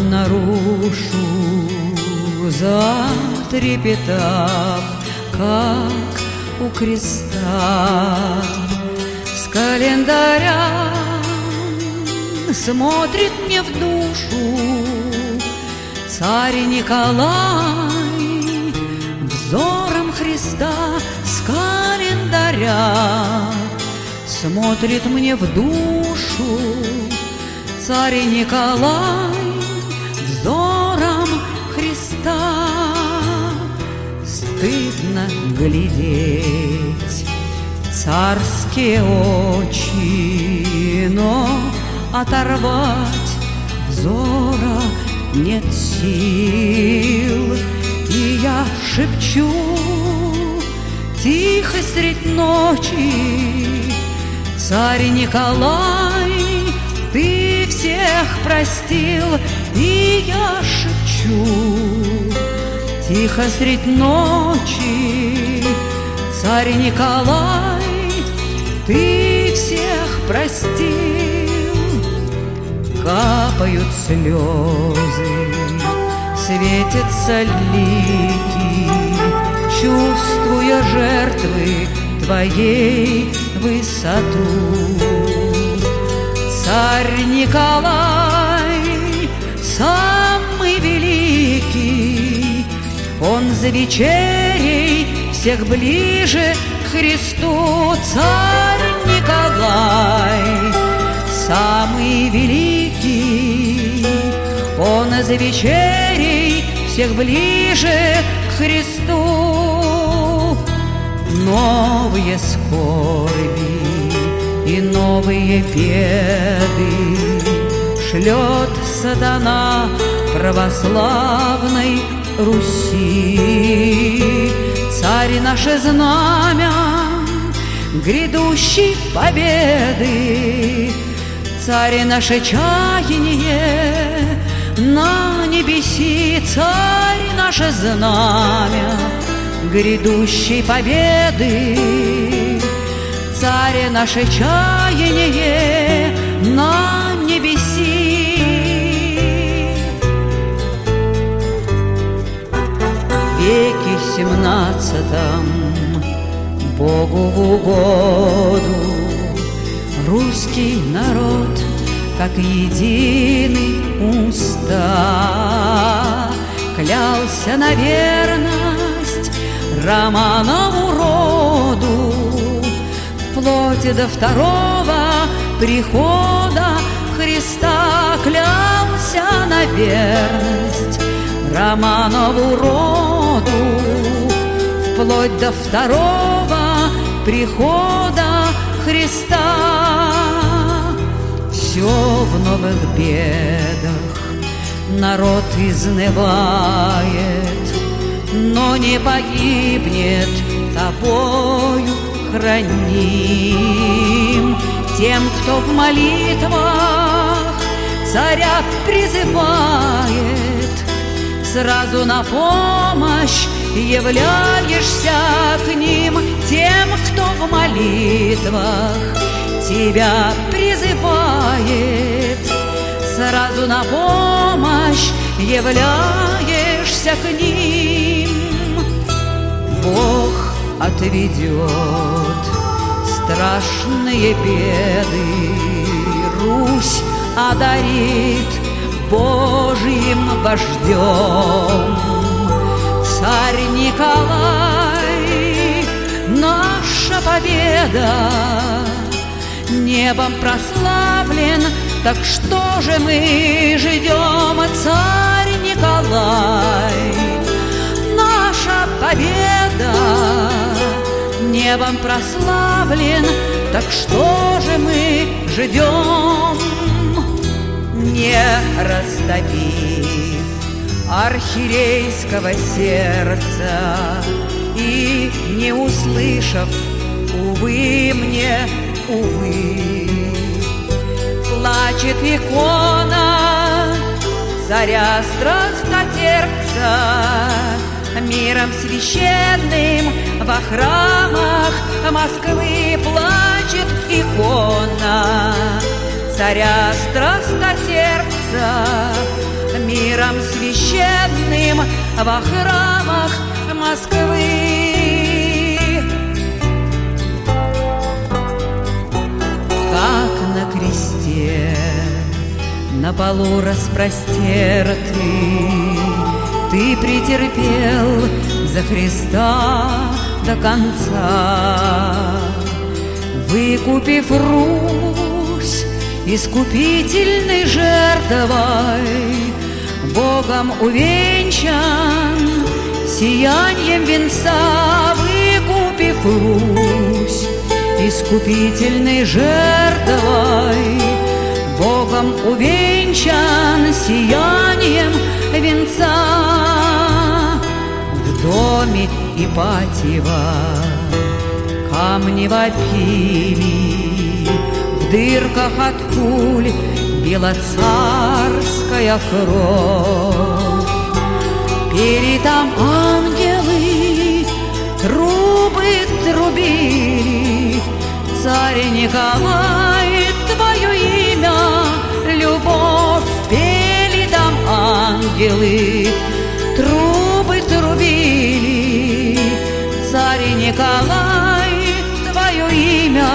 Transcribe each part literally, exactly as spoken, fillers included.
нарушу, затрепетав, как у креста. С календаря смотрит мне в душу царь Николай, взором Христа с календаря смотрит мне в душу царь Николай, взором Христа. Стыдно глядеть в царские очи, но оторвать взора нет сил. И я шепчу тихо средь ночи: царь Николай, ты всех простил. И я шепчу тихо средь ночи: царь Николай, ты всех простил. Капают слезы, светятся лики, чувствуя жертвы твоей высоту. Царь Николай, самый великий, он за вечерей всех ближе к Христу. Царь Николай, самый великий, он за вечерей всех ближе к Христу. Новые скорби и новые беды шлет сатана православной Руси. Царь наше знамя грядущей победы, царь наше чаяние на небеси, царь наше знамя грядущей победы, царь наше чаяние на небеси. В веке семнадцатом Богу в угоду русский народ, как единый уста, клялся на верность Романову роду, вплоть до второго прихода Христа. Клялся на верность Романову роду, вплоть до второго прихода Христа. Все в новых бедах народ изнывает, но не погибнет тобою храним. Тем, кто в молитвах царя призывает, сразу на помощь являешься к ним. Тем, кто в молитвах тебя призывает, сразу на помощь являешься к ним. Бог отведет страшные беды, Русь одарит Божьим вождем. Царь Николай, наша победа, небом прославлен, так что же мы ждем? Царь Николай, наша победа, небом прославлен, так что же мы ждем? Не растопив архиерейского сердца и не услышав, увы мне, увы, плачет икона царя страстотерпца, миром священным во храмах Москвы плачет икона царя страстотерпца, миром священным во храмах Москвы. Как на кресте, на полу распростертый, ты претерпел за Христа до конца, выкупив Русь искупительной жертвой, Богом увенчан сиянием венца. Выкупив Русь искупительной жертвой, Богом увенчан сиянием венца. В доме Ипатьева камни вопили, в дырках от пуль била царская кровь. Пели там ангелы, трубы трубили, царь Николай, твое имя любовь. Пели там ангелы, трубы трубили, царь Николай, твое имя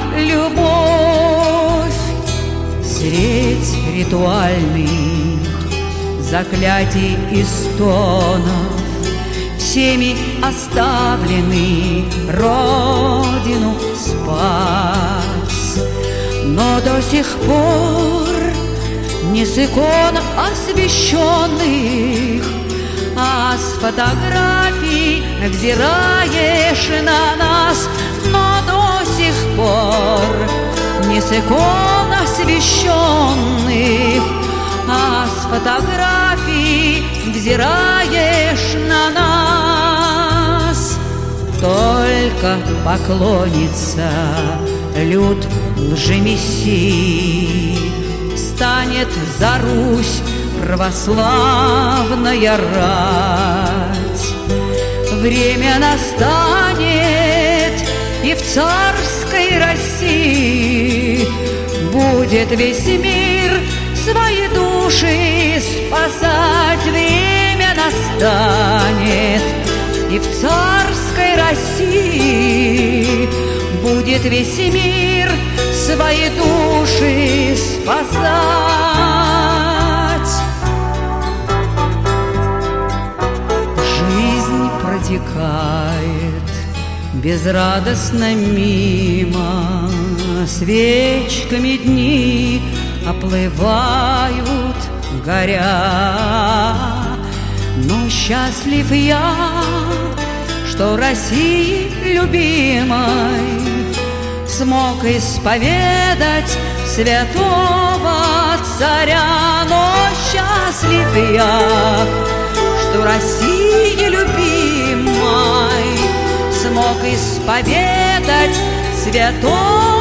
любовь. Средь ритуальных заклятий и стонов всеми оставленный родину спас. Но до сих пор не с икон освященных, а с фотографий взираешь на нас. Но до сих пор не с икон освященных, а с фотографий взираешь на нас. Только поклонится люд лжемессии, станет за Русь православная рать. Время настанет, и в царской России будет весь мир свои души спасать. Время настанет, и в царской России будет весь мир свои души спасать. Жизнь протекает безрадостно мимо, свечками дни оплывают, горя. Но счастлив я, что России любимой смог исповедать святого царя. Но счастлив я, что России любимой смог исповедать святого